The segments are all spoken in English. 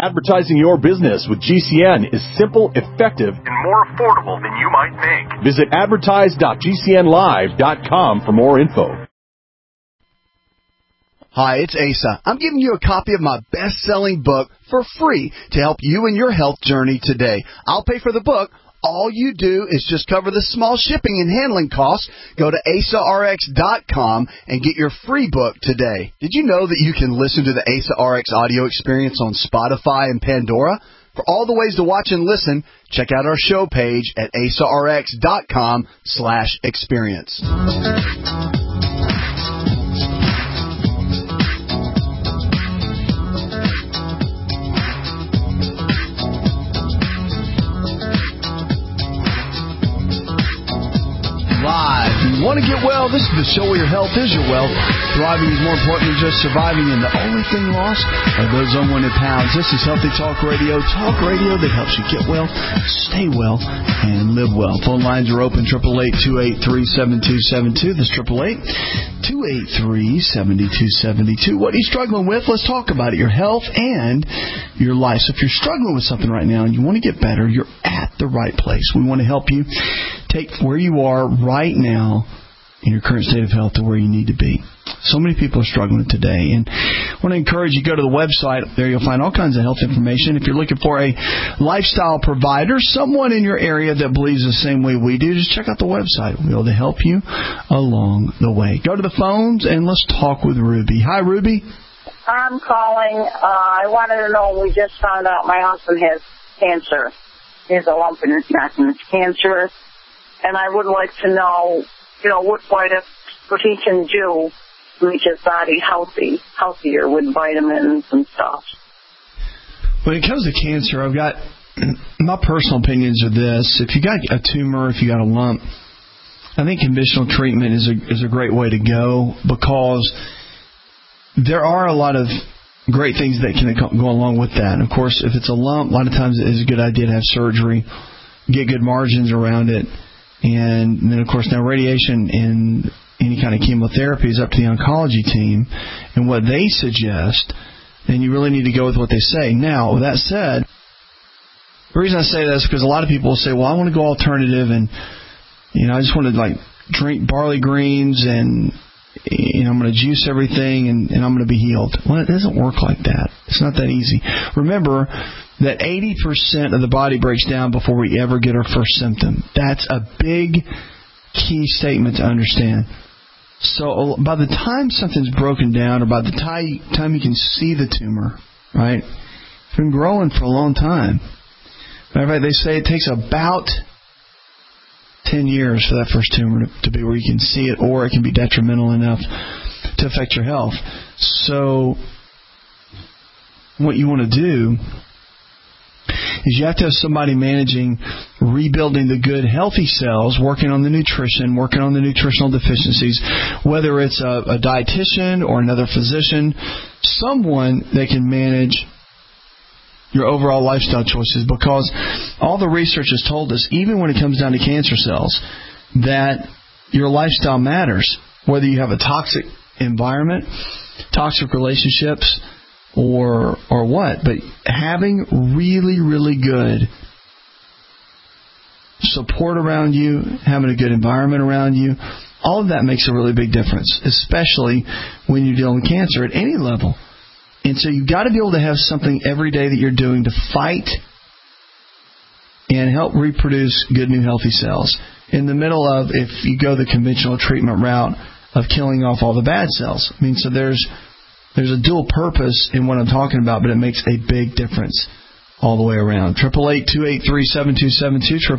Advertising your business with GCN is simple, effective, and more affordable than you might think. Visit advertise.gcnlive.com for more info. Hi, it's Asa. I'm giving you a copy of my best-selling book for free to help you in your health journey today. I'll pay for the book. All you do is just cover the small shipping and handling costs. Go to AsaRx.com and get your free book today. Did you know that you can listen to the Asa RX audio experience on Spotify and Pandora? For all the ways to watch and listen, check out our show page at AsaRx.com/experience. Live. You want to get well? This is the show where your health is your wealth. Thriving is more important than just surviving, and the only thing lost are those unwanted pounds. This is Healthy Talk Radio that helps you get well, stay well, and live well. Phone lines are open, 888-283-7272. This 888-283-7272. What are you struggling with? Let's talk about it, your health and your life. So if you're struggling with something right now and you want to get better, you're at the right place. We want to help you take where you are right now in your current state of health to where you need to be. So many people are struggling today, and I want to encourage you to go to the website. There you'll find all kinds of health information. If you're looking for a lifestyle provider, someone in your area that believes the same way we do, just check out the website. We'll be able to help you along the way. Go to the phones, and let's talk with Ruby. Hi, Ruby. I'm calling. I wanted to know, we just found out my husband has cancer. He has a lump in his neck, and it's cancerous. And I would like to know, what he can do to make his body healthier with vitamins and stuff. When it comes to cancer, I've got my personal opinions are this. If you got a tumor, if you got a lump, I think conventional treatment is a great way to go, because there are a lot of great things that can go along with that. And of course, if it's a lump, a lot of times it is a good idea to have surgery, get good margins around it. And then, of course, now radiation and any kind of chemotherapy is up to the oncology team and what they suggest, and you really need to go with what they say. Now, with that said, the reason I say that is because a lot of people will say, well, I want to go alternative, and, I just want to, drink barley greens, and, I'm going to juice everything, and I'm going to be healed. Well, it doesn't work like that. It's not that easy. Remember that 80% of the body breaks down before we ever get our first symptom. That's a big key statement to understand. So by the time something's broken down, or by the time you can see the tumor, right, it's been growing for a long time. Matter of fact, they say it takes about 10 years for that first tumor to be where you can see it, or it can be detrimental enough to affect your health. So what you want to do is you have to have somebody managing rebuilding the good, healthy cells, working on the nutrition, working on the nutritional deficiencies, whether it's a dietitian or another physician, someone that can manage your overall lifestyle choices, because all the research has told us, even when it comes down to cancer cells, that your lifestyle matters, whether you have a toxic environment, toxic relationships, or what. But having really, really good support around you, having a good environment around you, all of that makes a really big difference, especially when you're dealing with cancer at any level. And so you've got to be able to have something every day that you're doing to fight and help reproduce good, new, healthy cells. In the middle of, if you go the conventional treatment route of killing off all the bad cells. I mean, so there's a dual purpose in what I'm talking about, but it makes a big difference all the way around. 888-283-7272,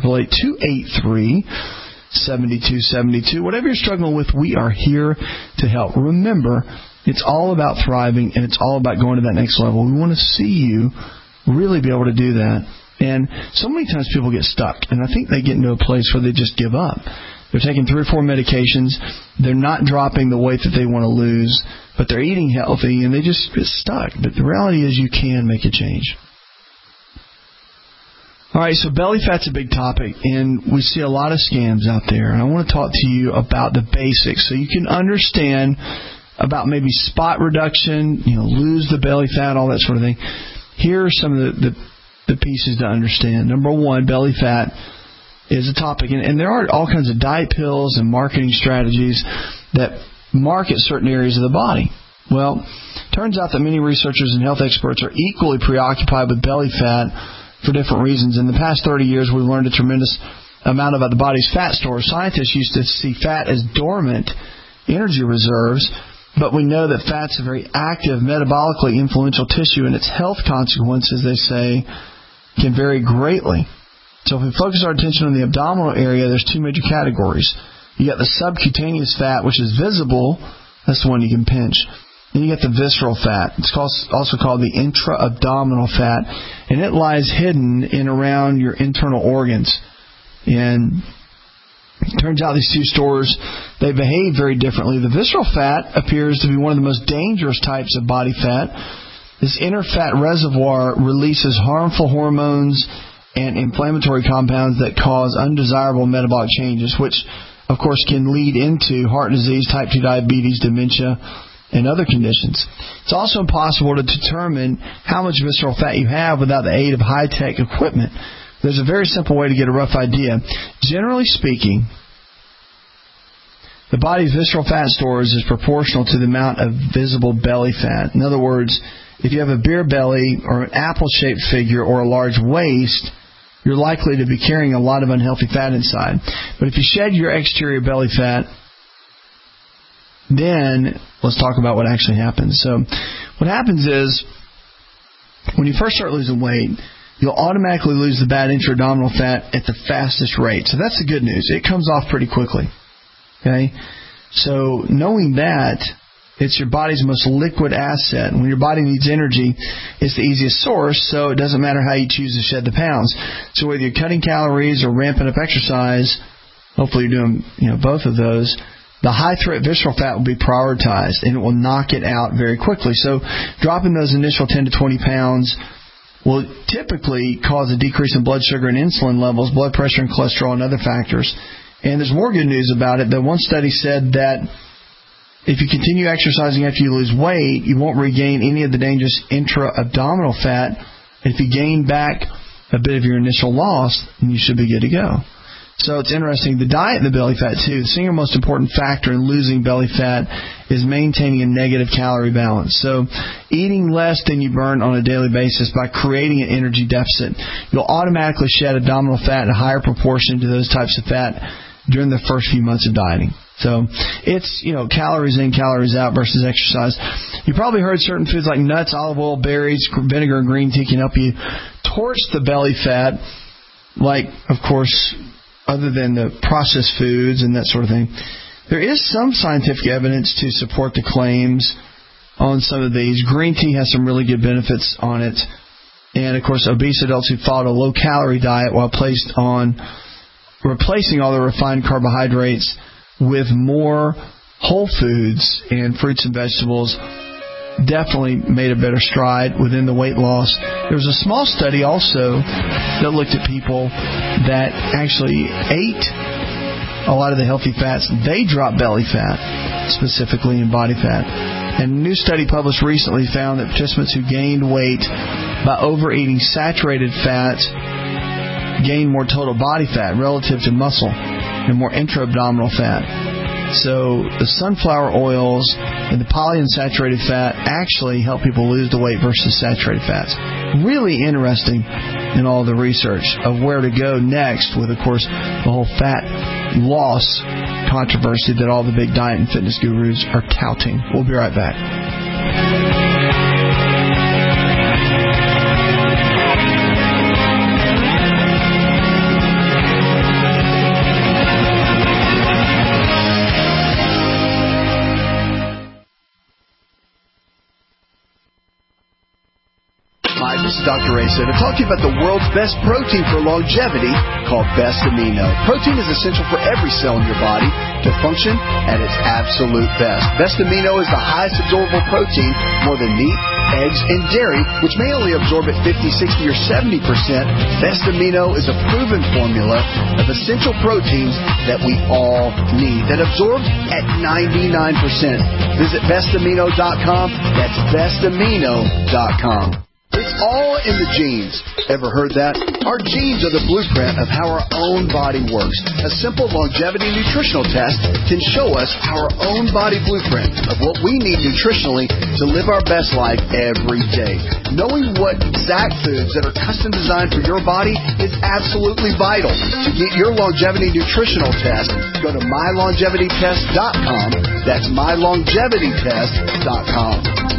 888-283-7272. Whatever you're struggling with, we are here to help. Remember, it's all about thriving, and it's all about going to that next level. We want to see you really be able to do that. And so many times people get stuck, and I think they get into a place where they just give up. They're taking 3 or 4 medications. They're not dropping the weight that they want to lose, but they're eating healthy, and they just get stuck. But the reality is you can make a change. All right, so belly fat's a big topic, and we see a lot of scams out there. And I want to talk to you about the basics so you can understand about maybe spot reduction, lose the belly fat, all that sort of thing. here are some of the pieces to understand. Number one, belly fat is a topic, and there are all kinds of diet pills and marketing strategies that market certain areas of the body. Well, turns out that many researchers and health experts are equally preoccupied with belly fat for different reasons. In the past 30 years, we've learned a tremendous amount about the body's fat stores. Scientists used to see fat as dormant energy reserves, but we know that fat's a very active, metabolically influential tissue, and its health consequences, they say, can vary greatly. So if we focus our attention on the abdominal area, there's two major categories. You got the subcutaneous fat, which is visible. That's the one you can pinch. Then you get the visceral fat. It's also called the intra-abdominal fat, and it lies hidden in around your internal organs. And it turns out these two stores, they behave very differently. The visceral fat appears to be one of the most dangerous types of body fat. This inner fat reservoir releases harmful hormones and inflammatory compounds that cause undesirable metabolic changes, which, of course, can lead into heart disease, type 2 diabetes, dementia, and other conditions. It's also impossible to determine how much visceral fat you have without the aid of high-tech equipment. There's a very simple way to get a rough idea. Generally speaking, the body's visceral fat stores is proportional to the amount of visible belly fat. In other words, if you have a beer belly or an apple-shaped figure or a large waist, you're likely to be carrying a lot of unhealthy fat inside. But if you shed your exterior belly fat, then let's talk about what actually happens. So what happens is, when you first start losing weight, you'll automatically lose the bad intra-abdominal fat at the fastest rate. So that's the good news. It comes off pretty quickly. Okay? So knowing that, it's your body's most liquid asset. And when your body needs energy, it's the easiest source, so it doesn't matter how you choose to shed the pounds. So whether you're cutting calories or ramping up exercise, hopefully you're doing both of those, the high-threat visceral fat will be prioritized, and it will knock it out very quickly. So dropping those initial 10 to 20 pounds will typically cause a decrease in blood sugar and insulin levels, blood pressure and cholesterol, and other factors. And there's more good news about it. That one study said that if you continue exercising after you lose weight, you won't regain any of the dangerous intra-abdominal fat. If you gain back a bit of your initial loss, then you should be good to go. So it's interesting. The diet and the belly fat, too. The single most important factor in losing belly fat is maintaining a negative calorie balance. So eating less than you burn on a daily basis by creating an energy deficit, you'll automatically shed abdominal fat in a higher proportion to those types of fat during the first few months of dieting. So it's, calories in, calories out versus exercise. You probably heard certain foods like nuts, olive oil, berries, vinegar, and green tea can help you torch the belly fat, like, of course, other than the processed foods and that sort of thing. There is some scientific evidence to support the claims on some of these. Green tea has some really good benefits on it. And, of course, obese adults who followed a low-calorie diet while replacing all the refined carbohydrates with more whole foods and fruits and vegetables definitely made a better stride within the weight loss. There was a small study also that looked at people that actually ate a lot of the healthy fats. They dropped belly fat, specifically in body fat. And a new study published recently found that participants who gained weight by overeating saturated fats gained more total body fat relative to muscle and more intra-abdominal fat. So the sunflower oils and the polyunsaturated fat actually help people lose the weight versus saturated fats. Really interesting in all the research of where to go next with, of course, the whole fat loss controversy that all the big diet and fitness gurus are touting. We'll be right back. Hi, this is Dr. Rayson to talk to you about the world's best protein for longevity called Best Amino. Protein is essential for every cell in your body to function at its absolute best. Best Amino is the highest absorbable protein, more than meat, eggs, and dairy, which may only absorb at 50, 60, or 70%. Best Amino is a proven formula of essential proteins that we all need, that absorbs at 99%. Visit bestamino.com. That's bestamino.com. It's all in the genes. Ever heard that? Our genes are the blueprint of how our own body works. A simple longevity nutritional test can show us our own body blueprint of what we need nutritionally to live our best life every day. Knowing what exact foods that are custom designed for your body is absolutely vital. To get your longevity nutritional test, go to mylongevitytest.com. That's mylongevitytest.com.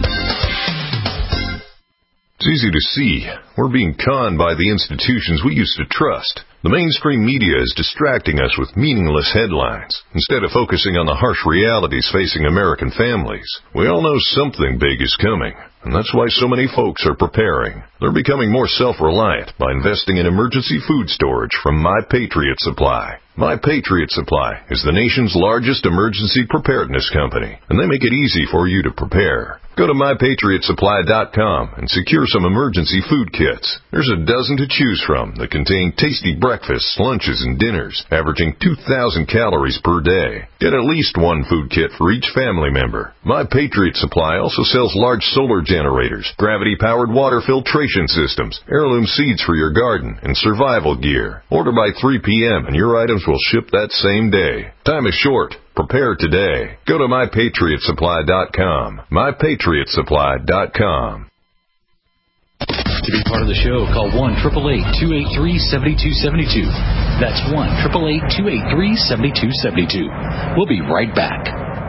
It's easy to see. We're being conned by the institutions we used to trust. The mainstream media is distracting us with meaningless headlines instead of focusing on the harsh realities facing American families. We all know something big is coming, and that's why so many folks are preparing. They're becoming more self-reliant by investing in emergency food storage from My Patriot Supply. My Patriot Supply is the nation's largest emergency preparedness company, and they make it easy for you to prepare. Go to MyPatriotSupply.com and secure some emergency food kits. There's a dozen to choose from that contain tasty breakfasts, lunches, and dinners, averaging 2,000 calories per day. Get at least one food kit for each family member. My Patriot Supply also sells large solar generators, gravity-powered water filtration systems, heirloom seeds for your garden, and survival gear. Order by 3 p.m. and your items will ship that same day. Time is short. Prepare today. Go to MyPatriotSupply.com. MyPatriotSupply.com. To be part of the show, call 1-888-283-7272. That's 1-888-283-7272. We'll be right back.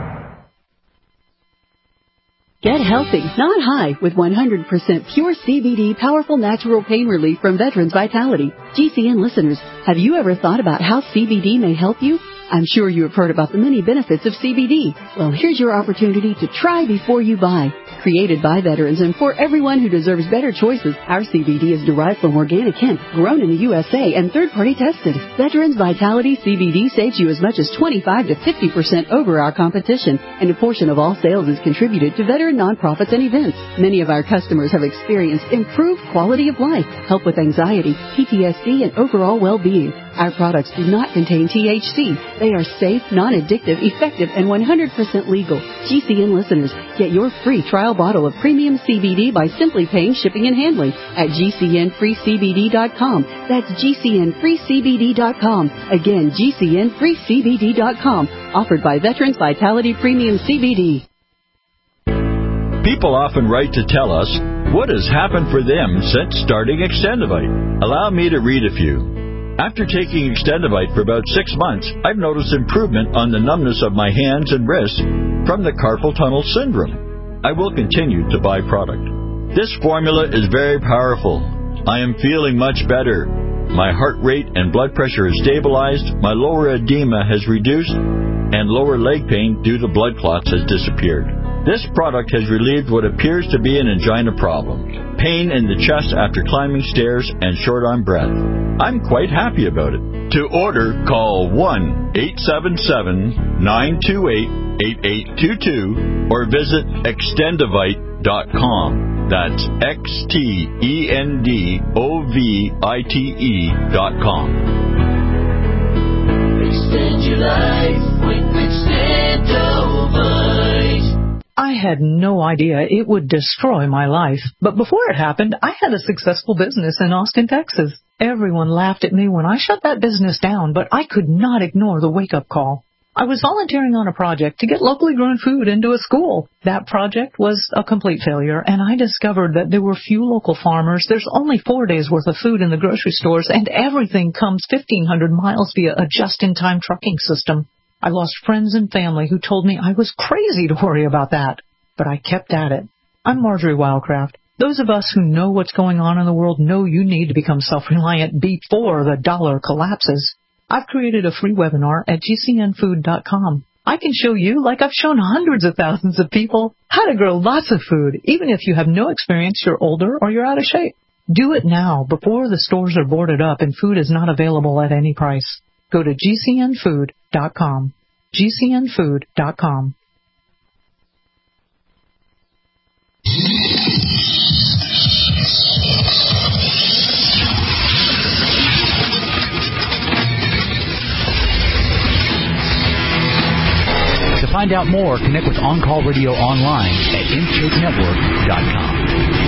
Get healthy, not high, with 100% pure CBD powerful natural pain relief from Veterans Vitality. GCN listeners, have you ever thought about how CBD may help you? I'm sure you have heard about the many benefits of CBD. Well, here's your opportunity to try before you buy. Created by veterans and for everyone who deserves better choices, our CBD is derived from organic hemp, grown in the USA, and third-party tested. Veterans Vitality CBD saves you as much as 25 to 50% over our competition, and a portion of all sales is contributed to veteran nonprofits and events. Many of our customers have experienced improved quality of life, help with anxiety, PTSD, and overall well-being. Our products do not contain THC. They are safe, non-addictive, effective, and 100% legal. GCN listeners, get your free trial bottle of premium CBD by simply paying shipping and handling at GCNFreeCBD.com. That's GCNFreeCBD.com. Again, GCNFreeCBD.com. Offered by Veterans Vitality Premium CBD. People often write to tell us what has happened for them since starting Extendivite. Allow me to read a few. After taking Extendivite for about 6 months, I've noticed improvement on the numbness of my hands and wrists from the carpal tunnel syndrome. I will continue to buy product. This formula is very powerful. I am feeling much better. My heart rate and blood pressure is stabilized, my lower edema has reduced, and lower leg pain due to blood clots has disappeared. This product has relieved what appears to be an angina problem, pain in the chest after climbing stairs, and short-arm breath. I'm quite happy about it. To order, call 1-877-928-8822 or visit Extendivite.com. That's XTENDOVITE.com. Extend your life with Extendivite. I had no idea it would destroy my life. But before it happened, I had a successful business in Austin, Texas. Everyone laughed at me when I shut that business down, but I could not ignore the wake-up call. I was volunteering on a project to get locally grown food into a school. That project was a complete failure, and I discovered that there were few local farmers. There's only 4 days' worth of food in the grocery stores, and everything comes 1,500 miles via a just-in-time trucking system. I lost friends and family who told me I was crazy to worry about that. But I kept at it. I'm Marjorie Wildcraft. Those of us who know what's going on in the world know you need to become self-reliant before the dollar collapses. I've created a free webinar at GCNfood.com. I can show you, like I've shown hundreds of thousands of people, how to grow lots of food, even if you have no experience, you're older, or you're out of shape. Do it now before the stores are boarded up and food is not available at any price. Go to GCNfood.com. GCNfood.com. To find out more, connect with On Call Radio online at InShapeNetwork.com.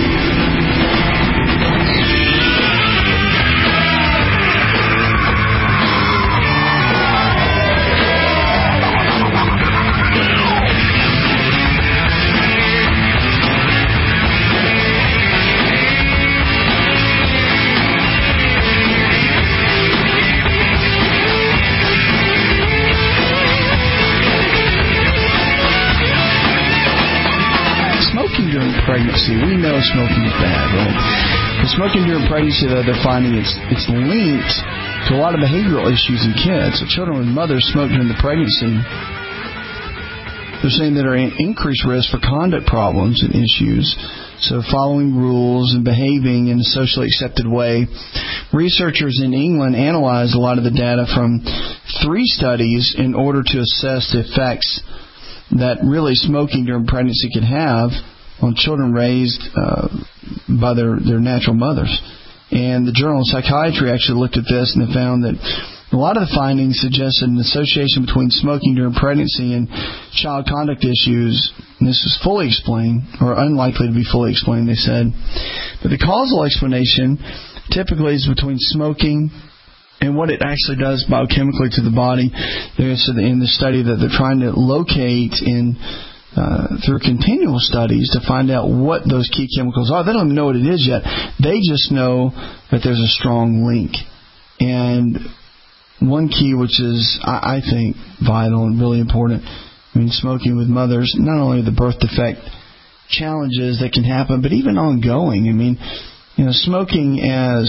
Pregnancy. We know smoking is bad, right? But smoking during pregnancy, though, they're finding it's linked to a lot of behavioral issues in kids. So children with mothers smoke during the pregnancy, they're saying that are at increased risk for conduct problems and issues. So following rules and behaving in a socially accepted way. Researchers in England analyzed a lot of the data from 3 studies in order to assess the effects that really smoking during pregnancy could have on children raised by their natural mothers. And the Journal of Psychiatry actually looked at this, and they found that a lot of the findings suggested an association between smoking during pregnancy and child conduct issues. And this is fully explained, or unlikely to be fully explained, they said. But the causal explanation typically is between smoking and what it actually does biochemically to the body. There's in the study that they're trying to locate in through continual studies to find out what those key chemicals are. They don't even know what it is yet. They just know that there's a strong link. And one key, which is, I think, vital and really important, smoking with mothers, not only the birth defect challenges that can happen, but even ongoing. Smoking as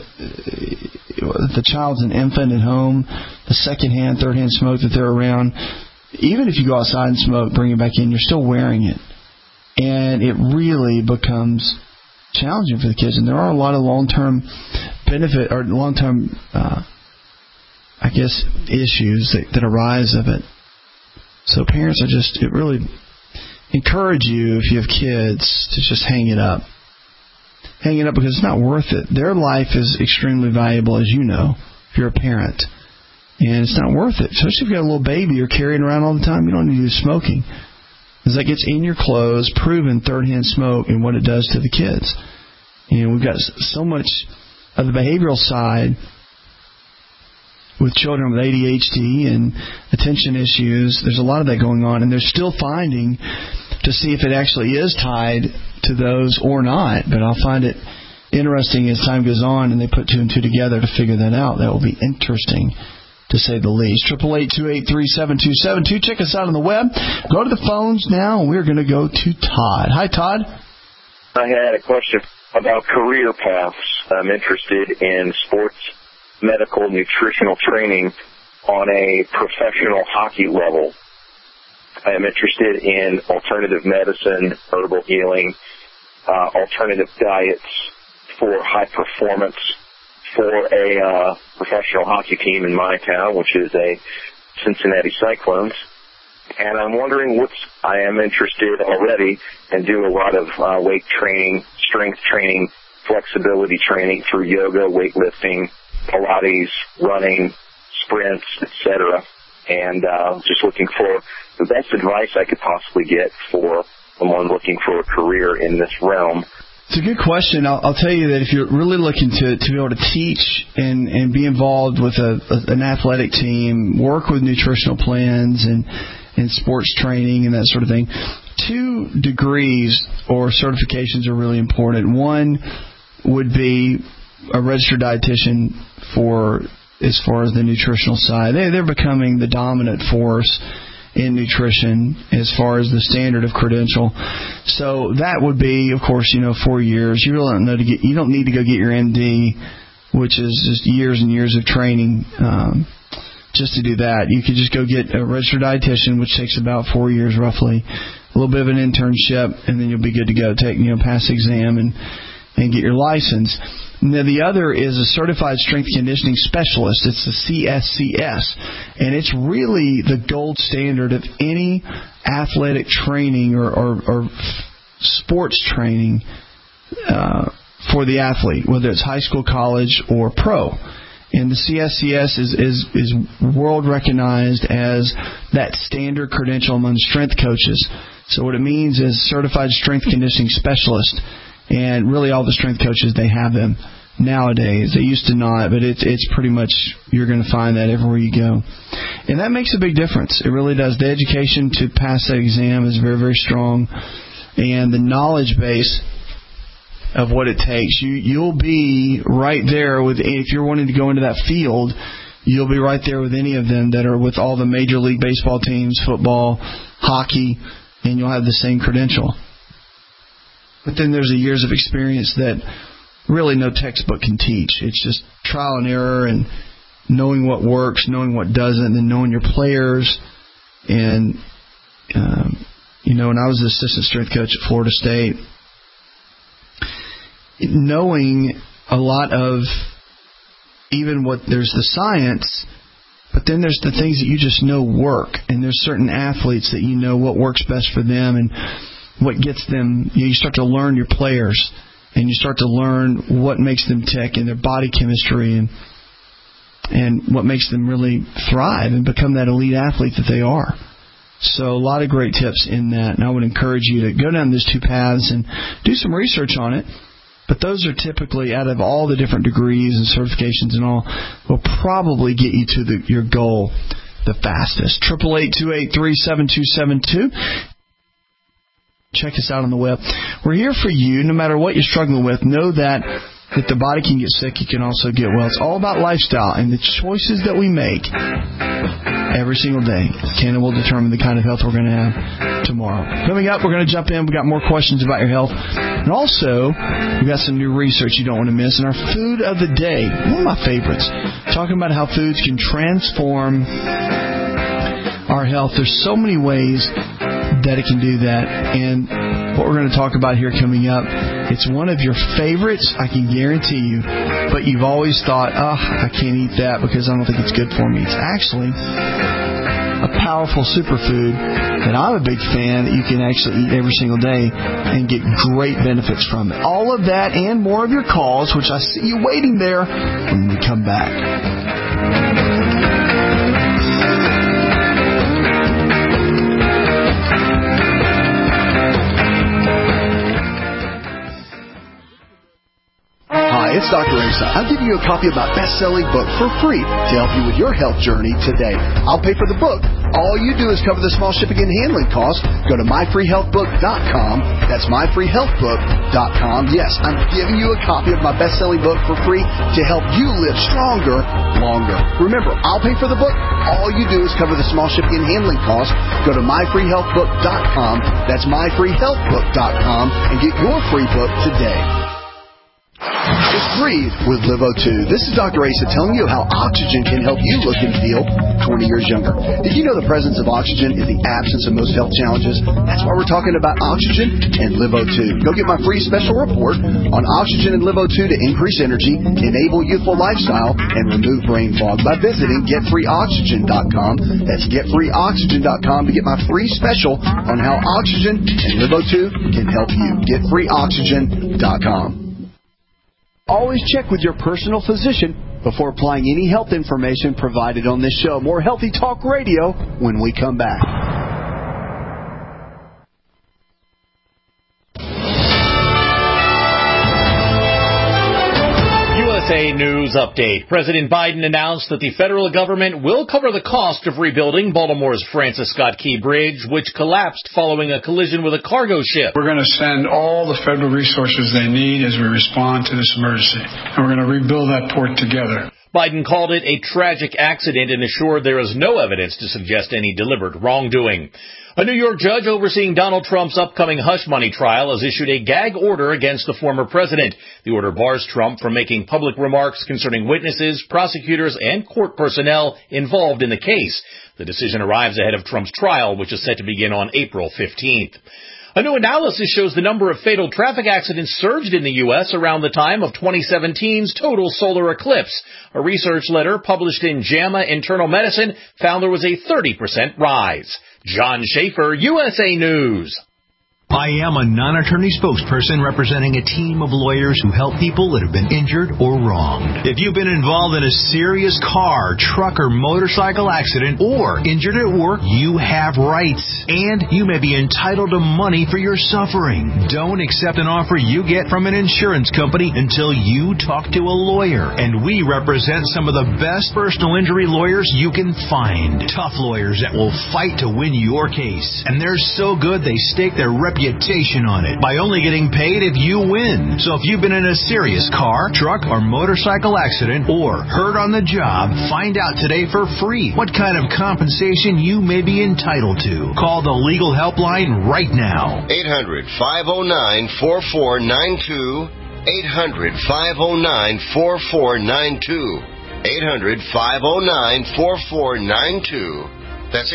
the child's an infant at home, the secondhand, thirdhand smoke that they're around, even if you go outside and smoke, bring it back in, you're still wearing it. And it really becomes challenging for the kids. And there are a lot of long-term benefit or long-term, issues that arise of it. So parents it really encourage you, if you have kids, to just hang it up. Hang it up because it's not worth it. Their life is extremely valuable, as you know, if you're a parent. And it's not worth it. Especially if you've got a little baby you're carrying around all the time. You don't need to do smoking. Because that gets in your clothes, proven third-hand smoke and what it does to the kids. We've got so much of the behavioral side with children with ADHD and attention issues. There's a lot of that going on. And they're still finding to see if it actually is tied to those or not. But I'll find it interesting as time goes on and they put 2 and 2 together to figure that out. That will be interesting, to say the least. 888-283-7272. Check us out on the web. Go to the phones now, and we're going to go to Todd. Hi, Todd. I had a question about career paths. I'm interested in sports, medical, nutritional training on a professional hockey level. I am interested in alternative medicine, herbal healing, alternative diets for high performance for a professional hockey team in my town, which is a Cincinnati Cyclones. And I'm wondering I am interested already and do a lot of weight training, strength training, flexibility training through yoga, weightlifting, Pilates, running, sprints, etc. And just looking for the best advice I could possibly get for someone looking for a career in this realm. It's a good question. I'll tell you that if you're really looking to be able to teach and be involved with an athletic team, work with nutritional plans and sports training and that sort of thing, 2 degrees or certifications are really important. One would be a registered dietitian as far as the nutritional side. They're becoming the dominant force in nutrition as far as the standard of credential. So that would be, of course, 4 years. You really you don't need to go get your MD, which is just years and years of training just to do that. You could just go get a registered dietitian, which takes about 4 years roughly, a little bit of an internship, and then you'll be good to go. Pass the exam and get your license. Now, the other is a Certified Strength Conditioning Specialist. It's the CSCS. And it's really the gold standard of any athletic training or sports training for the athlete, whether it's high school, college, or pro. And the CSCS is world recognized as that standard credential among strength coaches. So what it means is Certified Strength Conditioning Specialist. And really all the strength coaches, they have them nowadays. They used to not, but it's pretty much, you're going to find that everywhere you go. And that makes a big difference. It really does. The education to pass that exam is very, very strong. And the knowledge base of what it takes, you'll be right there with, if you're wanting to go into that field, you'll be right there with any of them that are with all the Major League Baseball teams, football, hockey, and you'll have the same credential. But then there's the years of experience that really no textbook can teach. It's just trial and error and knowing what works, knowing what doesn't, and then knowing your players. And, when I was the assistant strength coach at Florida State, knowing a lot of even what there's the science, but then there's the things that you just know work. And there's certain athletes that you know what works best for them and what gets them. You start to learn your players. And you start to learn what makes them tick and their body chemistry and what makes them really thrive and become that elite athlete that they are. So a lot of great tips in that. And I would encourage you to go down those two paths and do some research on it. But those are typically, out of all the different degrees and certifications and all, will probably get you to your goal the fastest. 888-283-7272. Check us out on the web. We're here for you no matter what you're struggling with. Know that if the body can get sick, you can also get well. It's all about lifestyle and the choices that we make every single day will determine the kind of health we're going to have tomorrow. Coming up, we're going to jump in. We've got more questions about your health. And also, we've got some new research you don't want to miss. And our food of the day, one of my favorites, talking about how foods can transform our health. There's so many ways that it can do that. And what we're going to talk about here coming up, it's one of your favorites, I can guarantee you, but you've always thought, I can't eat that because I don't think it's good for me. It's actually a powerful superfood that I'm a big fan that you can actually eat every single day and get great benefits from it. All of that and more of your calls, which I see you waiting there when we come back. It's Dr. Asa. I'm giving you a copy of my best-selling book for free to help you with your health journey today. I'll pay for the book. All you do is cover the small shipping and handling costs. Go to myfreehealthbook.com. That's myfreehealthbook.com. Yes, I'm giving you a copy of my best-selling book for free to help you live stronger, longer. Remember, I'll pay for the book. All you do is cover the small shipping and handling costs. Go to myfreehealthbook.com. That's myfreehealthbook.com and get your free book today. Just breathe with LiveO2. This is Dr. Asa telling you how oxygen can help you look and feel 20 years younger. Did you know the presence of oxygen is the absence of most health challenges? That's why we're talking about oxygen and LiveO2. Go get my free special report on oxygen and LiveO2 to increase energy, enable youthful lifestyle, and remove brain fog by visiting GetFreeOxygen.com. That's GetFreeOxygen.com to get my free special on how oxygen and LiveO2 can help you. GetFreeOxygen.com. Always check with your personal physician before applying any health information provided on this show. More Healthy Talk Radio when we come back. USA News Update. President Biden announced that the federal government will cover the cost of rebuilding Baltimore's Francis Scott Key Bridge, which collapsed following a collision with a cargo ship. We're going to send all the federal resources they need as we respond to this emergency, and we're going to rebuild that port together. Biden called it a tragic accident and assured there is no evidence to suggest any deliberate wrongdoing. A New York judge overseeing Donald Trump's upcoming hush money trial has issued a gag order against the former president. The order bars Trump from making public remarks concerning witnesses, prosecutors, and court personnel involved in the case. The decision arrives ahead of Trump's trial, which is set to begin on April 15th. A new analysis shows the number of fatal traffic accidents surged in the U.S. around the time of 2017's total solar eclipse. A research letter published in JAMA Internal Medicine found there was a 30% rise. John Schaefer, USA News. I am a non-attorney spokesperson representing a team of lawyers who help people that have been injured or wronged. If you've been involved in a serious car, truck, or motorcycle accident or injured at work, you have rights, and you may be entitled to money for your suffering. Don't accept an offer you get from an insurance company until you talk to a lawyer, and we represent some of the best personal injury lawyers you can find. Tough lawyers that will fight to win your case, and they're so good they stake their reputation on it by only getting paid if you win. So if you've been in a serious car, truck, or motorcycle accident or hurt on the job, find out today for free what kind of compensation you may be entitled to. Call the legal helpline right now. 800-509-4492. 800-509-4492. 800-509-4492. That's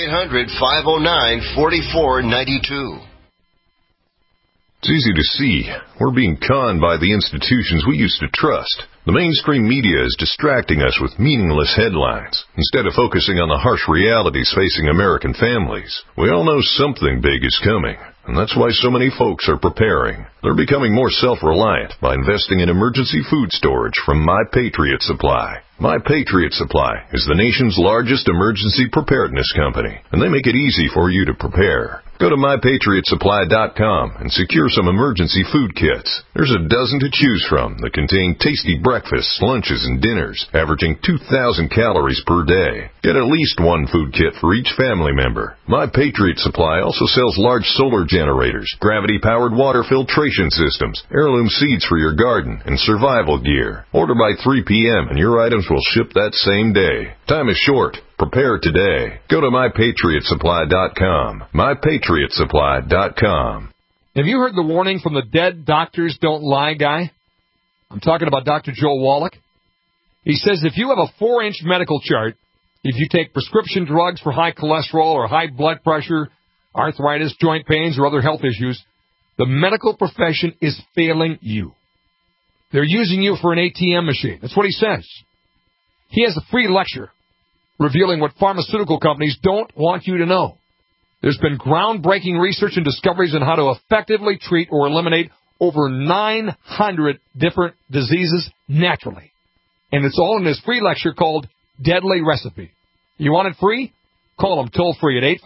800-509-4492. It's easy to see. We're being conned by the institutions we used to trust. The mainstream media is distracting us with meaningless headlines instead of focusing on the harsh realities facing American families. We all know something big is coming, and that's why so many folks are preparing. They're becoming more self-reliant by investing in emergency food storage from My Patriot Supply. My Patriot Supply is the nation's largest emergency preparedness company, and they make it easy for you to prepare. Go to MyPatriotSupply.com and secure some emergency food kits. There's a dozen to choose from that contain tasty breakfasts, lunches, and dinners, averaging 2,000 calories per day. Get at least one food kit for each family member. My Patriot Supply also sells large solar generators, gravity-powered water filtration systems, heirloom seeds for your garden, and survival gear. Order by 3 p.m. and your items will ship that same day. Time is short. Prepare today. Go to MyPatriotSupply.com. MyPatriotSupply.com. Have you heard the warning from the dead doctors don't lie guy? I'm talking about Dr. Joel Wallach. He says if you have a 4-inch medical chart, if you take prescription drugs for high cholesterol or high blood pressure, arthritis, joint pains, or other health issues, the medical profession is failing you. They're using you for an ATM machine. That's what he says. He has a free lecture revealing what pharmaceutical companies don't want you to know. There's been groundbreaking research and discoveries on how to effectively treat or eliminate over 900 different diseases naturally. And it's all in this free lecture called Deadly Recipe. You want it free? Call him toll-free at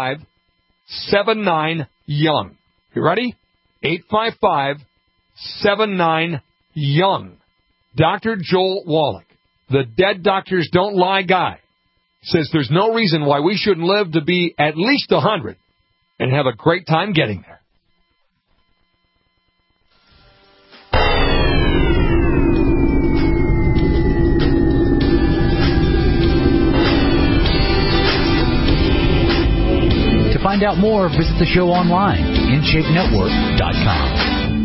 855-79-YOUNG. You ready? 855-79-YOUNG. Dr. Joel Wallach, the Dead Doctors Don't Lie guy, says there's no reason why we shouldn't live to be at least 100 and have a great time getting there. To find out more, visit the show online, InShapeNetwork.com.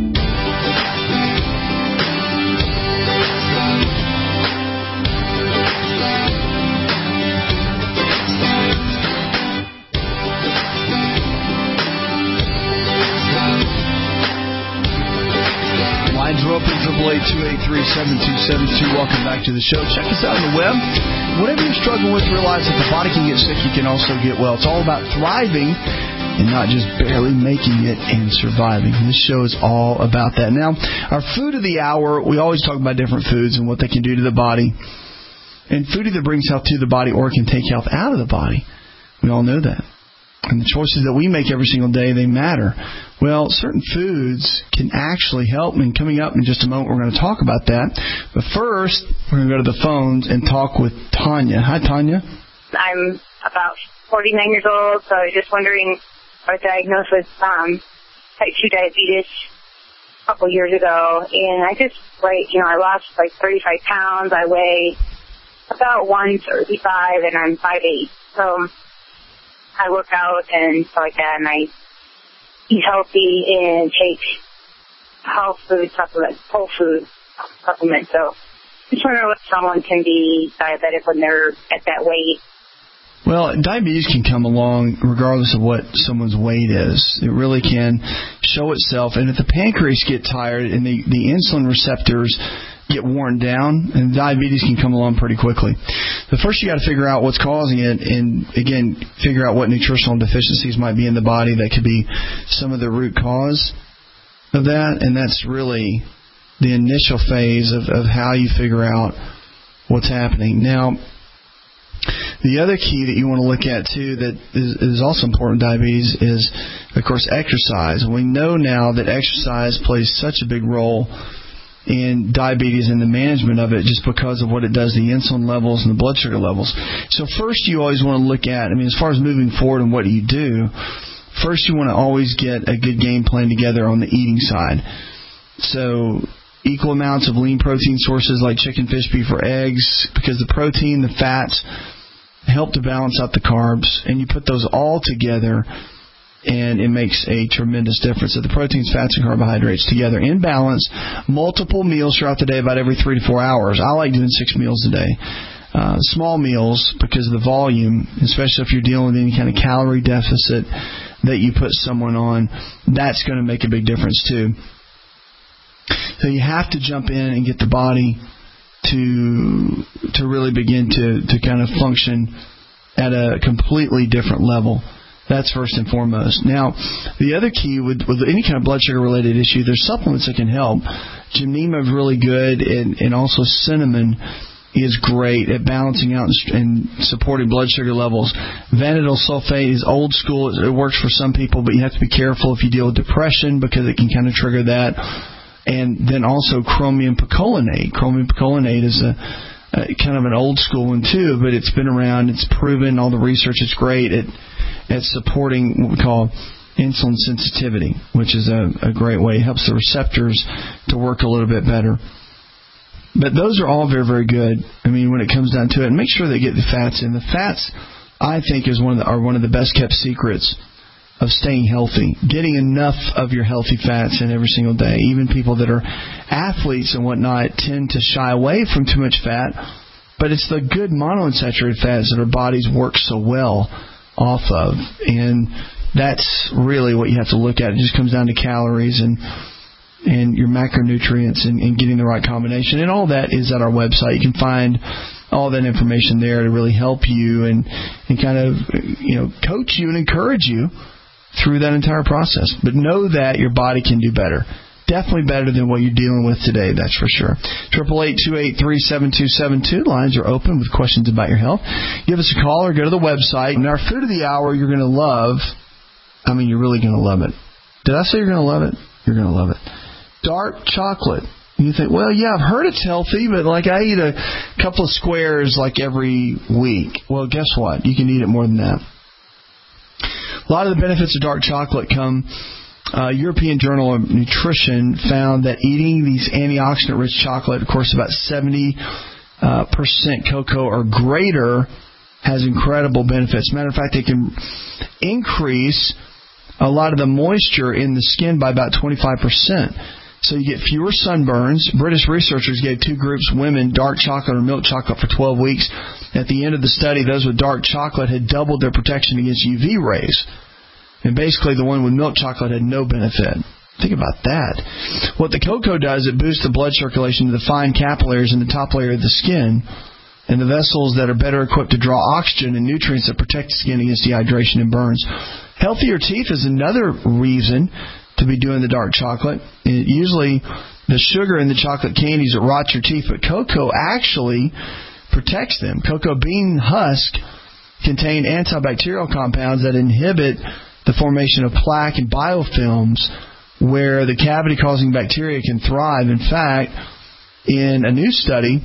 Lines are open, 888-283-7272. Welcome back to the show. Check us out on the web. Whatever you're struggling with, realize that the body can get sick, you can also get well. It's all about thriving and not just barely making it and surviving. This show is all about that. Now, our food of the hour, we always talk about different foods and what they can do to the body. And food either brings health to the body or can take health out of the body. We all know that. And the choices that we make every single day, they matter. Well, certain foods can actually help. And coming up in just a moment, we're going to talk about that. But first, we're going to go to the phones and talk with Tanya. Hi, Tanya. I'm about 49 years old, so I was just wondering, I was diagnosed with type 2 diabetes a couple years ago. And I just, I lost 35 pounds. I weigh about 135, and I'm 5'8". So I work out and stuff like that, and I eat healthy and take health food supplements, whole food supplements. So just wondering if someone can be diabetic when they're at that weight. Well, diabetes can come along regardless of what someone's weight is. It really can show itself. And if the pancreas get tired and the insulin receptors get worn down, and diabetes can come along pretty quickly. But first you got to figure out what's causing it, and again, figure out what nutritional deficiencies might be in the body that could be some of the root cause of that, and that's really the initial phase of how you figure out what's happening. Now, the other key that you want to look at, too, that is also important in diabetes is, of course, exercise. We know now that exercise plays such a big role in diabetes and the management of it just because of what it does to the insulin levels and the blood sugar levels. So first you always want to look at, as far as moving forward and what do you do, first you want to always get a good game plan together on the eating side. So equal amounts of lean protein sources like chicken, fish, beef, or eggs, because the protein, the fats, help to balance out the carbs, and you put those all together, and it makes a tremendous difference. So the proteins, fats, and carbohydrates together in balance, multiple meals throughout the day, about every 3 to 4 hours. I like doing 6 meals a day. Small meals, because of the volume, especially if you're dealing with any kind of calorie deficit that you put someone on, that's going to make a big difference too. So you have to jump in and get the body to really begin to kind of function at a completely different level. That's first and foremost. Now, the other key with any kind of blood sugar related issue, there's supplements that can help. Gymnema is really good, and also cinnamon is great at balancing out and supporting blood sugar levels. Vanadyl sulfate is old school. It works for some people, but you have to be careful if you deal with depression because it can kind of trigger that. And then also chromium picolinate. Chromium picolinate is a kind of an old school one too, but it's been around. It's proven, all the research is great at supporting what we call insulin sensitivity, which is a great way. It helps the receptors to work a little bit better. But those are all very, very good. When it comes down to it, and make sure they get the fats in. The fats, I think, are one of the best kept secrets of staying healthy. Getting enough of your healthy fats in every single day. Even people that are athletes and whatnot tend to shy away from too much fat, but it's the good monounsaturated fats that our bodies work so well off of, and that's really what you have to look at. It just comes down to calories and your macronutrients and getting the right combination, and all that is at our website. You can find all that information there to really help you and kind of coach you and encourage you through that entire process. But know that your body can do better. Definitely better than what you're dealing with today, that's for sure. 888-283-7272. Lines are open with questions about your health. Give us a call or go to the website. And our food of the hour you're going to love. You're really going to love it. Did I say you're going to love it? You're going to love it. Dark chocolate. You think, well, yeah, I've heard it's healthy, but I eat a couple of squares every week. Well, guess what? You can eat it more than that. A lot of the benefits of dark chocolate come. European Journal of Nutrition found that eating these antioxidant-rich chocolate, of course, about 70% cocoa or greater, has incredible benefits. Matter of fact, it can increase a lot of the moisture in the skin by about 25%. So you get fewer sunburns. British researchers gave 2 groups, women, dark chocolate or milk chocolate for 12 weeks. At the end of the study, those with dark chocolate had doubled their protection against UV rays. And basically, the one with milk chocolate had no benefit. Think about that. What the cocoa does, it boosts the blood circulation to the fine capillaries in the top layer of the skin and the vessels that are better equipped to draw oxygen and nutrients that protect the skin against dehydration and burns. Healthier teeth is another reason to be doing the dark chocolate. Usually, the sugar in the chocolate candies that rot your teeth, but cocoa actually protects them. Cocoa bean husk contain antibacterial compounds that inhibit the formation of plaque and biofilms where the cavity-causing bacteria can thrive. In fact, in a new study,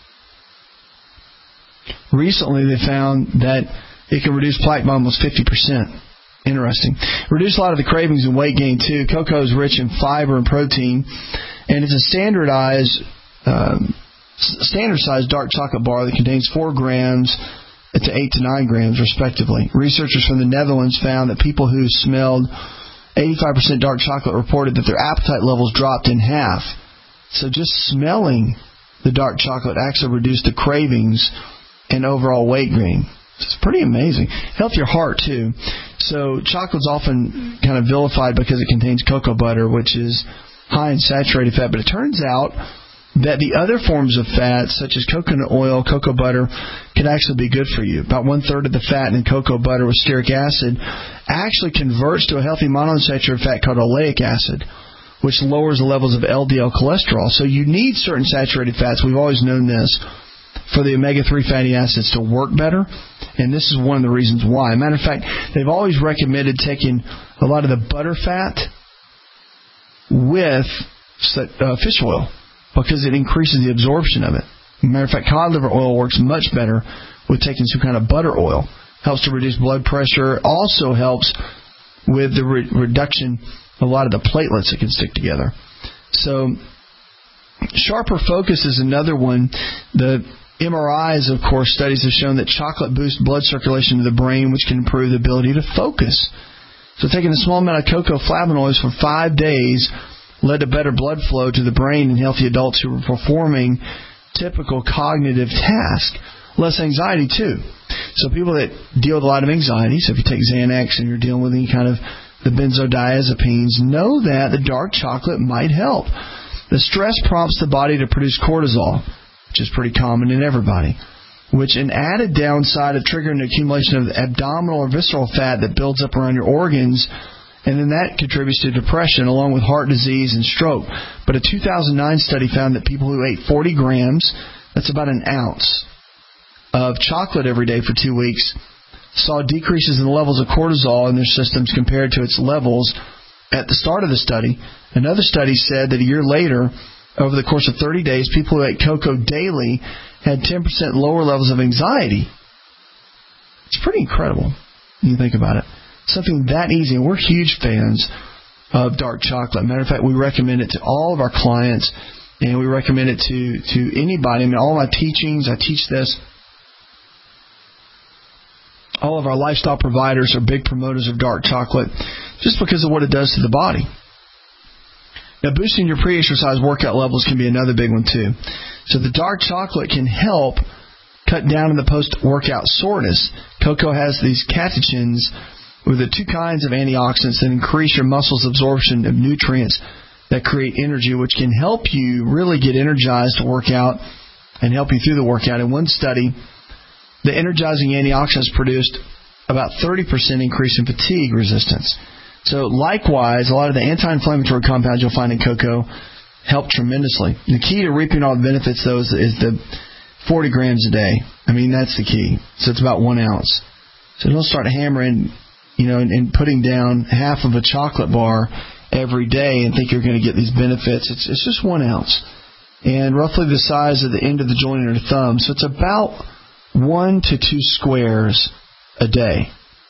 recently they found that it can reduce plaque by almost 50%. Interesting. Reduce a lot of the cravings and weight gain, too. Cocoa is rich in fiber and protein, and it's a standard-sized dark chocolate bar that contains 4 grams to 8 to 9 grams, respectively. Researchers from the Netherlands found that people who smelled 85% dark chocolate reported that their appetite levels dropped in half. So just smelling the dark chocolate actually reduced the cravings and overall weight gain. It's pretty amazing. Helps your heart, too. So chocolate's often kind of vilified because it contains cocoa butter, which is high in saturated fat. But it turns out that the other forms of fat, such as coconut oil, cocoa butter, can actually be good for you. About 1/3 of the fat in cocoa butter with stearic acid actually converts to a healthy monounsaturated fat called oleic acid, which lowers the levels of LDL cholesterol. So you need certain saturated fats. We've always known this, for the omega-3 fatty acids to work better, and this is one of the reasons why. Matter of fact, they've always recommended taking a lot of the butter fat with fish oil because it increases the absorption of it. Matter of fact, cod liver oil works much better with taking some kind of butter oil. Helps to reduce blood pressure. Also helps with the reduction of a lot of the platelets that can stick together. So sharper focus is another one. The MRIs, of course, studies have shown that chocolate boosts blood circulation to the brain, which can improve the ability to focus. So taking a small amount of cocoa flavonoids for 5 days led to better blood flow to the brain in healthy adults who were performing typical cognitive tasks. Less anxiety, too. So people that deal with a lot of anxiety, so if you take Xanax and you're dealing with any kind of the benzodiazepines, know that the dark chocolate might help. The stress prompts the body to produce cortisol, which is pretty common in everybody, which an added downside of triggering the accumulation of abdominal or visceral fat that builds up around your organs, and then that contributes to depression along with heart disease and stroke. But a 2009 study found that people who ate 40 grams, that's about an ounce, of chocolate every day for 2 weeks, saw decreases in the levels of cortisol in their systems compared to its levels at the start of the study. Another study said that a year later, over the course of 30 days, people who ate cocoa daily had 10% lower levels of anxiety. It's pretty incredible when you think about it. Something that easy, and we're huge fans of dark chocolate. Matter of fact, we recommend it to all of our clients, and we recommend it to anybody. I mean, all my teachings, I teach this. All of our lifestyle providers are big promoters of dark chocolate just because of what it does to the body. Now, boosting your pre-exercise workout levels can be another big one, too. So the dark chocolate can help cut down on the post-workout soreness. Cocoa has these catechins with the 2 kinds of antioxidants that increase your muscles' absorption of nutrients that create energy, which can help you really get energized to work out and help you through the workout. In one study, the energizing antioxidants produced about 30% increase in fatigue resistance. So likewise, a lot of the anti-inflammatory compounds you'll find in cocoa help tremendously. The key to reaping all the benefits, though, is the 40 grams a day. I mean, that's the key. So it's about 1 ounce. So don't start hammering, and putting down half of a chocolate bar every day and think you're going to get these benefits. It's just 1 ounce. And roughly the size of the end of the joint in your thumb. So it's about 1 to 2 squares a day.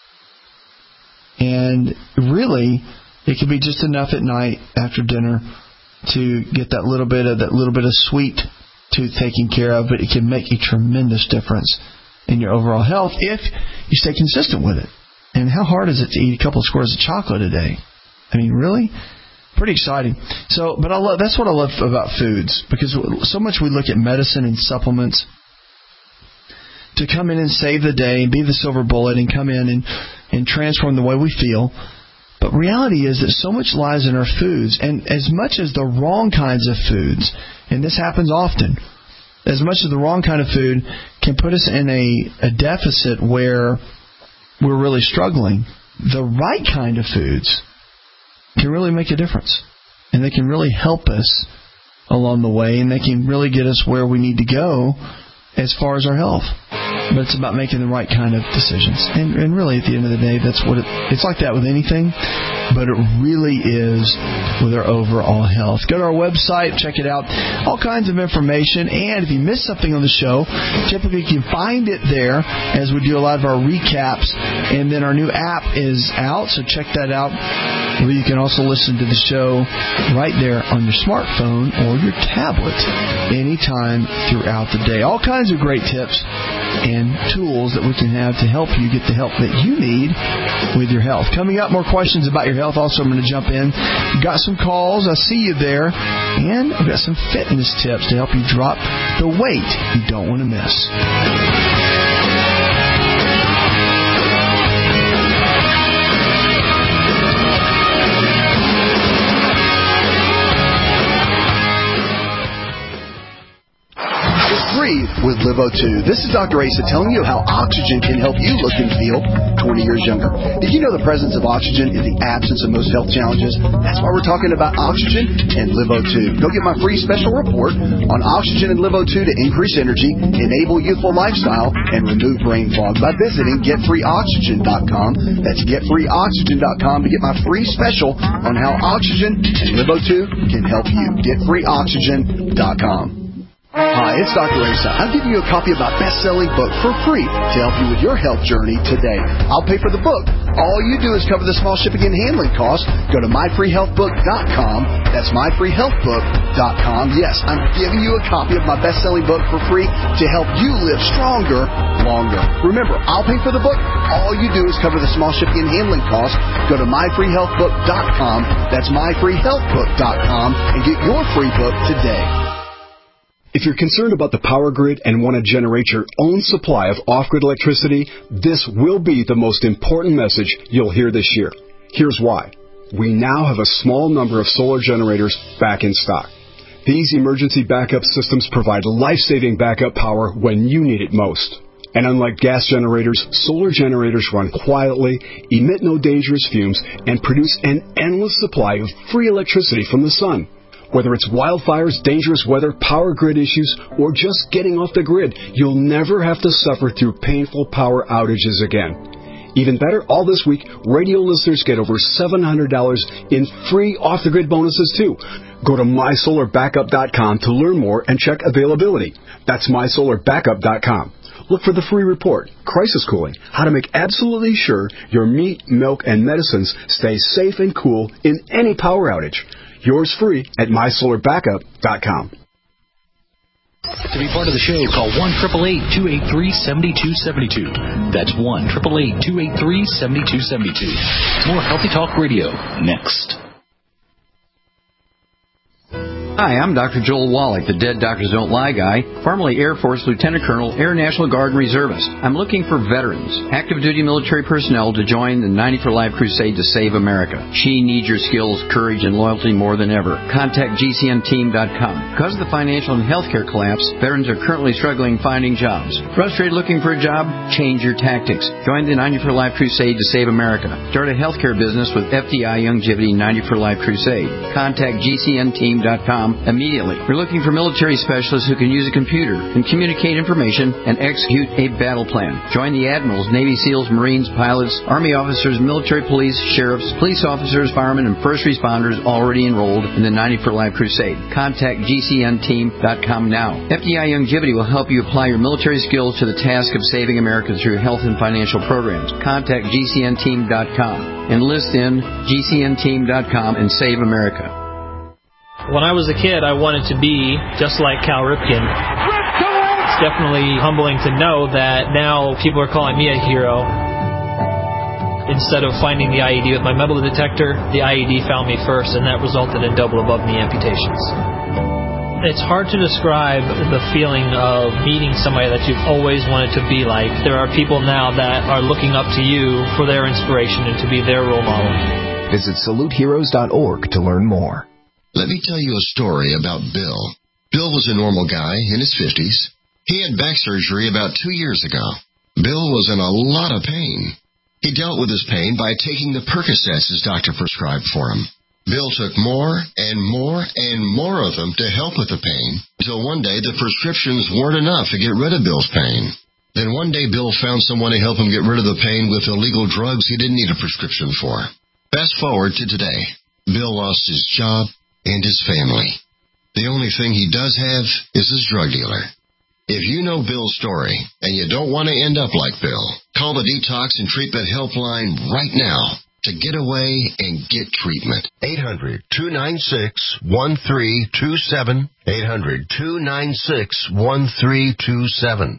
And really, it can be just enough at night after dinner to get that little bit of sweet tooth taken care of, but it can make a tremendous difference in your overall health if you stay consistent with it. And how hard is it to eat a couple of squares of chocolate a day? I mean, really? Pretty exciting. So, but that's what I love about foods, because so much we look at medicine and supplements to come in and save the day and be the silver bullet and come in and transform the way we feel. But reality is that so much lies in our foods, and as much as the wrong kinds of foods, and this happens often, as much as the wrong kind of food can put us in a deficit where we're really struggling, the right kind of foods can really make a difference. And they can really help us along the way, and they can really get us where we need to go as far as our health. But it's about making the right kind of decisions. And really, at the end of the day, that's what it's like that with anything, but it really is with our overall health. Go to our website, check it out. All kinds of information. And if you missed something on the show, typically you can find it there as we do a lot of our recaps. And then our new app is out, so check that out. Where you can also listen to the show right there on your smartphone or your tablet anytime throughout the day. All kinds of great tips and tools that we can have to help you get the help that you need with your health. Coming up, more questions about your health. Also, I'm going to jump in. Got some calls. I see you there. And I've got some fitness tips to help you drop the weight you don't want to miss. Breathe with LiveO2. This is Dr. Asa telling you how oxygen can help you look and feel 20 years younger. Did you know the presence of oxygen is the absence of most health challenges? That's why we're talking about oxygen and LiveO2. Go get my free special report on oxygen and LiveO2 to increase energy, enable youthful lifestyle, and remove brain fog by visiting GetFreeOxygen.com. That's GetFreeOxygen.com to get my free special on how oxygen and LiveO2 can help you. GetFreeOxygen.com. Hi, it's Dr. Asa. I'm giving you a copy of my best-selling book for free to help you with your health journey today. I'll pay for the book. All you do is cover the small shipping and handling costs. Go to myfreehealthbook.com. That's myfreehealthbook.com. Yes, I'm giving you a copy of my best-selling book for free to help you live stronger, longer. Remember, I'll pay for the book. All you do is cover the small shipping and handling costs. Go to myfreehealthbook.com. That's myfreehealthbook.com and get your free book today. If you're concerned about the power grid and want to generate your own supply of off-grid electricity, this will be the most important message you'll hear this year. Here's why. We now have a small number of solar generators back in stock. These emergency backup systems provide life-saving backup power when you need it most. And unlike gas generators, solar generators run quietly, emit no dangerous fumes, and produce an endless supply of free electricity from the sun. Whether it's wildfires, dangerous weather, power grid issues, or just getting off the grid, you'll never have to suffer through painful power outages again. Even better, all this week, radio listeners get over $700 in free off-the-grid bonuses, too. Go to mysolarbackup.com to learn more and check availability. That's mysolarbackup.com. Look for the free report, Crisis Cooling, how to make absolutely sure your meat, milk, and medicines stay safe and cool in any power outage. Yours free at mysolarbackup.com. To be part of the show, call 1-888-283-7272. That's 1-888-283-7272. More Healthy Talk Radio next. Hi, I'm Dr. Joel Wallach, the Dead Doctors Don't Lie guy, formerly Air Force Lieutenant Colonel, Air National Guard and Reservist. I'm looking for veterans, active duty military personnel to join the 90 for Life crusade to save America. She needs your skills, courage, and loyalty more than ever. Contact GCNteam.com. Because of the financial and healthcare collapse, veterans are currently struggling finding jobs. Frustrated looking for a job? Change your tactics. Join the 90 for Life crusade to save America. Start a healthcare business with FDI Youngevity 90 for Life crusade. Contact GCNteam.com immediately. We're looking for military specialists who can use a computer and communicate information and execute a battle plan. Join the admirals, Navy SEALs, Marines, pilots, Army officers, military police, sheriffs, police officers, firemen, and first responders already enrolled in the 90 for Life crusade. Contact GCNteam.com now. FDI Youngevity will help you apply your military skills to the task of saving America through health and financial programs. Contact GCNteam.com. Enlist in GCNteam.com and save America. When I was a kid, I wanted to be just like Cal Ripken. It's definitely humbling to know that now people are calling me a hero. Instead of finding the IED with my metal detector, the IED found me first, and that resulted in double above-knee amputations. It's hard to describe the feeling of meeting somebody that you've always wanted to be like. There are people now that are looking up to you for their inspiration and to be their role model. Visit SaluteHeroes.org to learn more. Let me tell you a story about Bill. Bill was a normal guy in his 50s. He had back surgery about 2 years ago. Bill was in a lot of pain. He dealt with his pain by taking the Percocets his doctor prescribed for him. Bill took more and more and more of them to help with the pain, until one day the prescriptions weren't enough to get rid of Bill's pain. Then one day Bill found someone to help him get rid of the pain with illegal drugs he didn't need a prescription for. Fast forward to today. Bill lost his job and his family. The only thing he does have is his drug dealer. If you know Bill's story and you don't want to end up like Bill, call the Detox and Treatment Helpline right now to get away and get treatment. 800-296-1327. 800-296-1327.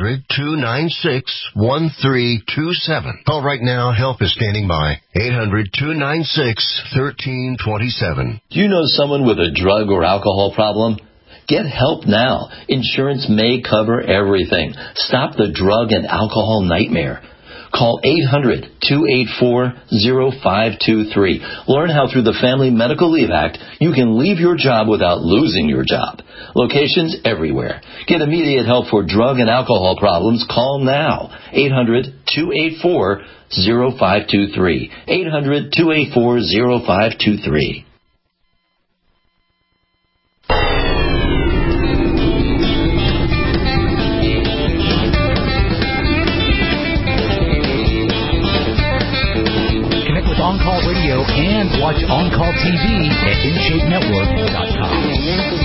800-296-1327. Call right now. Help is standing by. 800-296-1327. Do you know someone with a drug or alcohol problem? Get help now. Insurance may cover everything. Stop the drug and alcohol nightmare. Call 800-284-0523. Learn how through the Family Medical Leave Act you can leave your job without losing your job. Locations everywhere. Get immediate help for drug and alcohol problems. Call now. 800-284-0523. 800-284-0523. On-Call Radio and watch On-Call TV at InShapeNetwork.com.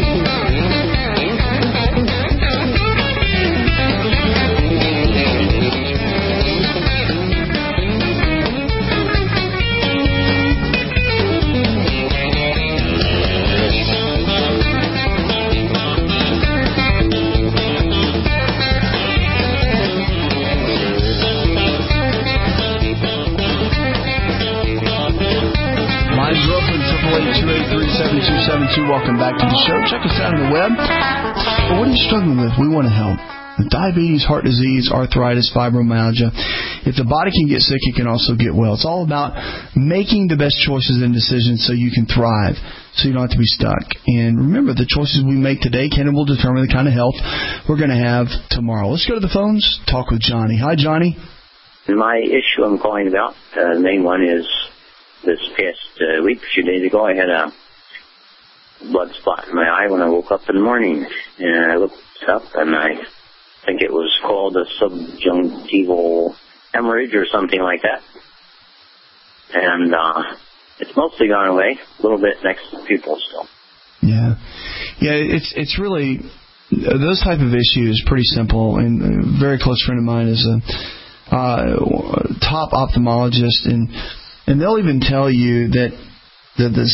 Welcome back to the show. Check us out on the web. But what are you struggling with? We want to help. Diabetes, heart disease, arthritis, fibromyalgia. If the body can get sick, it can also get well. It's all about making the best choices and decisions so you can thrive, so you don't have to be stuck. And remember, the choices we make today can and will determine the kind of health we're going to have tomorrow. Let's go to the phones, talk with Johnny. Hi, Johnny. My issue I'm calling about, the main one is this past week, a few days ago, I had a blood spot in my eye when I woke up in the morning, and I looked up, and I think it was called a subjunctival hemorrhage or something like that. And it's mostly gone away, a little bit next to the pupil still. Yeah, it's really, those type of issues, pretty simple. And a very close friend of mine is a top ophthalmologist, and they'll even tell you that the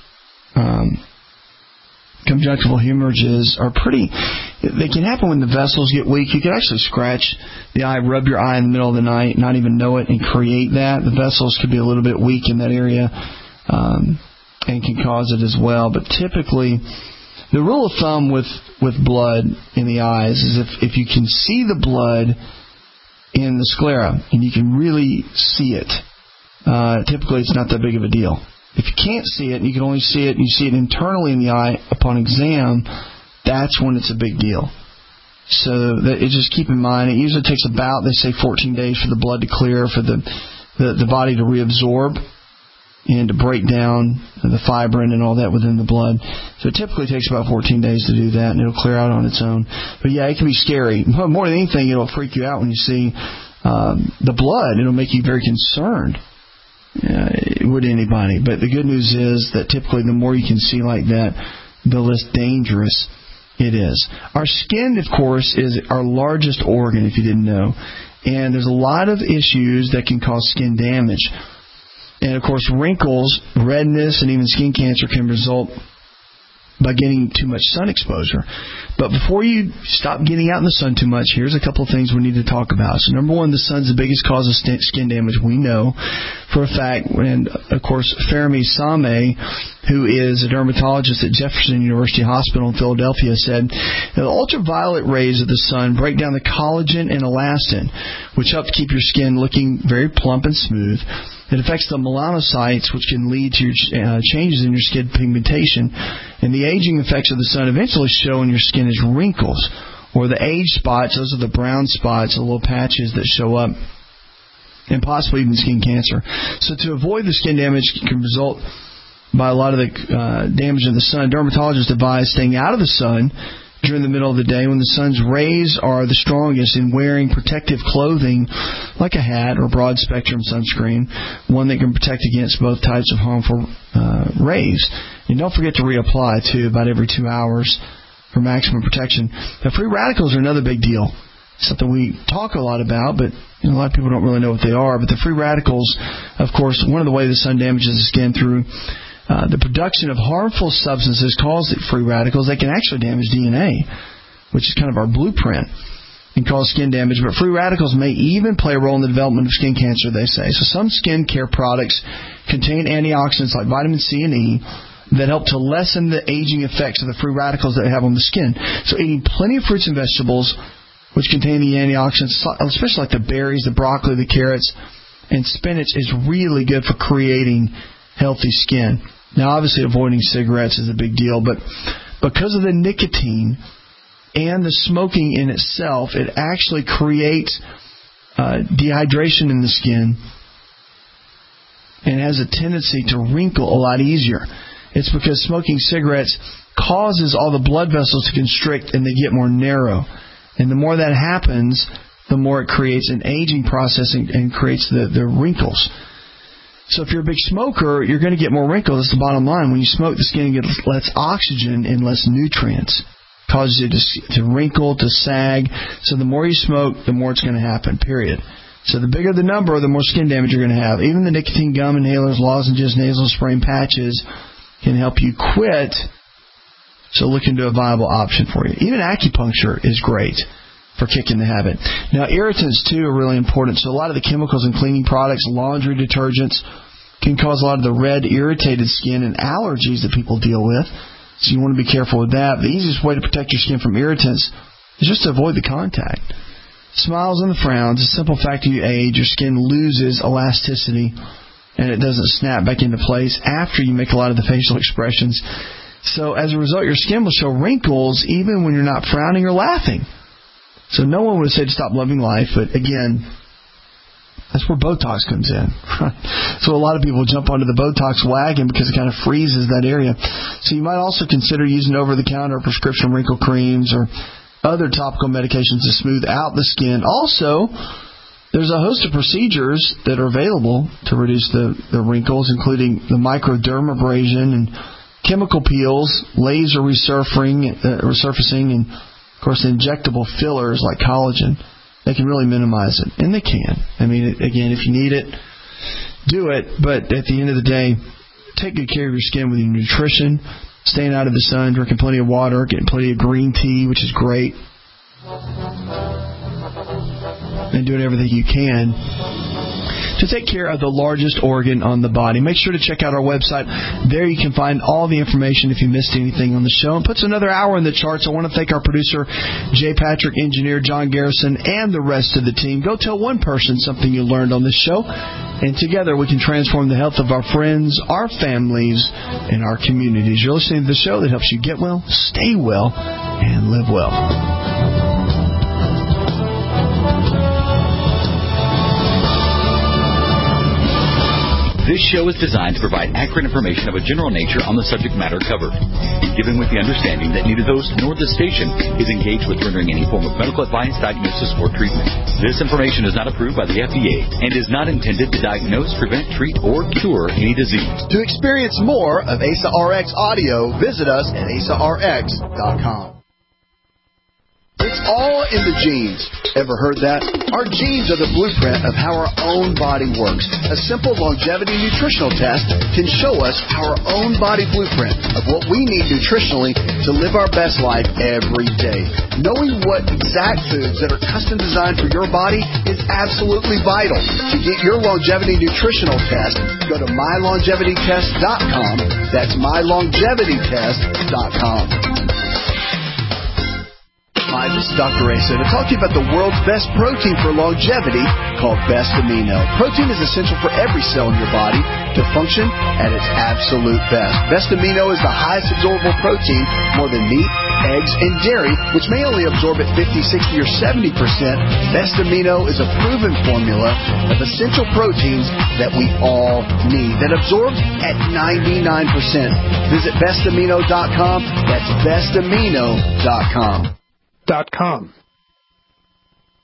conjunctival hemorrhages are they can happen when the vessels get weak. You can actually scratch the eye, rub your eye in the middle of the night, not even know it, and create that. The vessels could be a little bit weak in that area and can cause it as well. But typically, the rule of thumb with blood in the eyes is if you can see the blood in the sclera and you can really see it, typically it's not that big of a deal. If you can't see it, and you can only see it, and you see it internally in the eye upon exam, that's when it's a big deal. So just keep in mind, it usually takes about, they say, 14 days for the blood to clear, for the body to reabsorb and to break down the fibrin and all that within the blood. So it typically takes about 14 days to do that, and it'll clear out on its own. But yeah, it can be scary. More than anything, it'll freak you out when you see the blood. It'll make you very concerned. It would anybody. But the good news is that typically the more you can see like that, the less dangerous it is. Our skin, of course, is our largest organ, if you didn't know. And there's a lot of issues that can cause skin damage. And, of course, wrinkles, redness, and even skin cancer can result by getting too much sun exposure. But before you stop getting out in the sun too much, here's a couple of things we need to talk about. So, number one, the sun's the biggest cause of skin damage. We know for a fact. And, of course, Fermi Same, who is a dermatologist at Jefferson University Hospital in Philadelphia, said that the ultraviolet rays of the sun break down the collagen and elastin, which help to keep your skin looking very plump and smooth. It affects the melanocytes, which can lead to changes in your skin pigmentation. And the aging effects of the sun eventually show in your skin as wrinkles, or the age spots. Those are the brown spots, the little patches that show up, and possibly even skin cancer. So to avoid the skin damage can result by a lot of the damage in the sun, dermatologists advise staying out of the sun during the middle of the day when the sun's rays are the strongest, and wearing protective clothing like a hat or broad spectrum sunscreen, one that can protect against both types of harmful rays. And don't forget to reapply too about every 2 hours for maximum protection. Now, free radicals are another big deal. Something we talk a lot about, but a lot of people don't really know what they are. But the free radicals, of course, one of the ways the sun damages the skin through the production of harmful substances called free radicals. They can actually damage DNA, which is kind of our blueprint, and cause skin damage. But free radicals may even play a role in the development of skin cancer, they say. So some skin care products contain antioxidants like vitamin C and E that help to lessen the aging effects of the free radicals that they have on the skin. So eating plenty of fruits and vegetables which contain the antioxidants, especially like the berries, the broccoli, the carrots, and spinach, is really good for creating healthy skin. Now, obviously, avoiding cigarettes is a big deal, but because of the nicotine and the smoking in itself, it actually creates dehydration in the skin and has a tendency to wrinkle a lot easier. It's because smoking cigarettes causes all the blood vessels to constrict and they get more narrow. And the more that happens, the more it creates an aging process and creates the wrinkles. So if you're a big smoker, you're going to get more wrinkles. That's the bottom line. When you smoke, the skin gets less oxygen and less nutrients. It causes it to wrinkle, to sag. So the more you smoke, the more it's going to happen, period. So the bigger the number, the more skin damage you're going to have. Even the nicotine gum inhalers, lozenges, nasal spray, and patches can help you quit. So look into a viable option for you. Even acupuncture is great for kicking the habit. Now, irritants, too, are really important. So a lot of the chemicals in cleaning products, laundry detergents, can cause a lot of the red, irritated skin and allergies that people deal with. So you want to be careful with that. The easiest way to protect your skin from irritants is just to avoid the contact. Smiles and the frowns, the simple fact that you age, your skin loses elasticity and it doesn't snap back into place after you make a lot of the facial expressions. So as a result, your skin will show wrinkles even when you're not frowning or laughing. So no one would say to stop loving life, but again, that's where Botox comes in. So a lot of people jump onto the Botox wagon because it kind of freezes that area. So you might also consider using over-the-counter prescription wrinkle creams or other topical medications to smooth out the skin. Also, there's a host of procedures that are available to reduce the wrinkles, including the microdermabrasion and chemical peels, laser resurfacing, and of course, injectable fillers like collagen. They can really minimize it. And they can. I mean, again, if you need it, do it. But at the end of the day, take good care of your skin with your nutrition, staying out of the sun, drinking plenty of water, getting plenty of green tea, which is great, and doing everything you can to take care of the largest organ on the body. Make sure to check out our website. There you can find all the information if you missed anything on the show. And puts another hour in the charts. I want to thank our producer, Jay Patrick, engineer John Garrison, and the rest of the team. Go tell one person something you learned on this show, and together we can transform the health of our friends, our families, and our communities. You're listening to the show that helps you get well, stay well, and live well. This show is designed to provide accurate information of a general nature on the subject matter covered, given with the understanding that neither the host nor the station is engaged with rendering any form of medical advice, diagnosis, or treatment. This information is not approved by the FDA and is not intended to diagnose, prevent, treat, or cure any disease. To experience more of ASA RX audio, visit us at asarx.com. It's all in the genes. Ever heard that? Our genes are the blueprint of how our own body works. A simple longevity nutritional test can show us our own body blueprint of what we need nutritionally to live our best life every day. Knowing what exact foods that are custom designed for your body is absolutely vital. To get your longevity nutritional test, go to mylongevitytest.com. That's mylongevitytest.com. Hi, this is Dr. Asa to talk to you about the world's best protein for longevity called Best Amino. Protein is essential for every cell in your body to function at its absolute best. Best Amino is the highest absorbable protein, more than meat, eggs, and dairy, which may only absorb at 50, 60, or 70%. Best Amino is a proven formula of essential proteins that we all need that absorbs at 99%. Visit bestamino.com. That's bestamino.com.